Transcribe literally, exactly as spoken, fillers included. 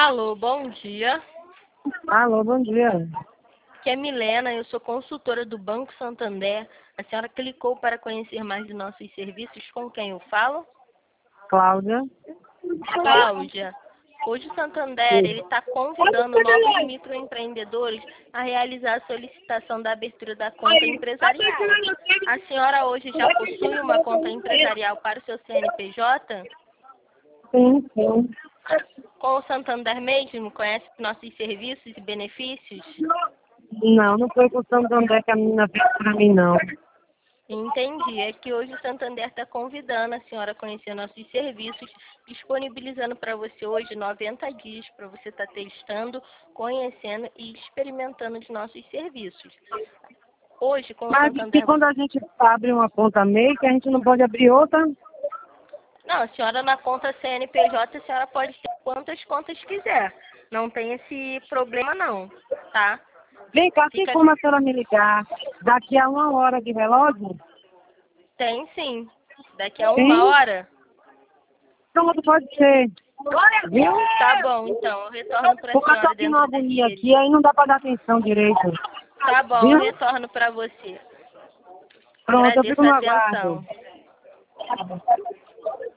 Alô, bom dia. Alô, bom dia. Aqui é Milena, eu sou consultora do Banco Santander. A senhora clicou para conhecer mais de nossos serviços. Com quem eu falo? Cláudia. Cláudia. Hoje o Santander ele está convidando novos microempreendedores a realizar a solicitação da abertura da conta empresarial. A senhora hoje já possui uma conta empresarial para o seu C N P J? Sim, sim. Com o Santander mesmo? Conhece nossos serviços e benefícios? Não, não foi com o Santander que a menina fez pra mim, não. Entendi. É que hoje o Santander está convidando a senhora a conhecer nossos serviços, disponibilizando para você hoje noventa dias para você estar testando, conhecendo e experimentando os nossos serviços. Hoje, com o Mas diz que Santander... quando a gente abre uma conta MEI, que a gente não pode abrir outra? Não, a senhora na conta C N P J, a senhora pode ter quantas contas quiser. Não tem esse problema não, tá? Vem cá, tem Fica... como a senhora me ligar daqui a uma hora de relógio? Tem sim. Daqui a Sim? uma hora? Pronto, pode ser. Viu? Tá bom, então. Eu retorno para a Porque eu tô senhora aqui numa dentro desse agonia período. aqui, aí não dá pra dar atenção direito. Tá bom, eu Viu? retorno para você. Pronto, eu Agradeço fico no a aguardo. atenção.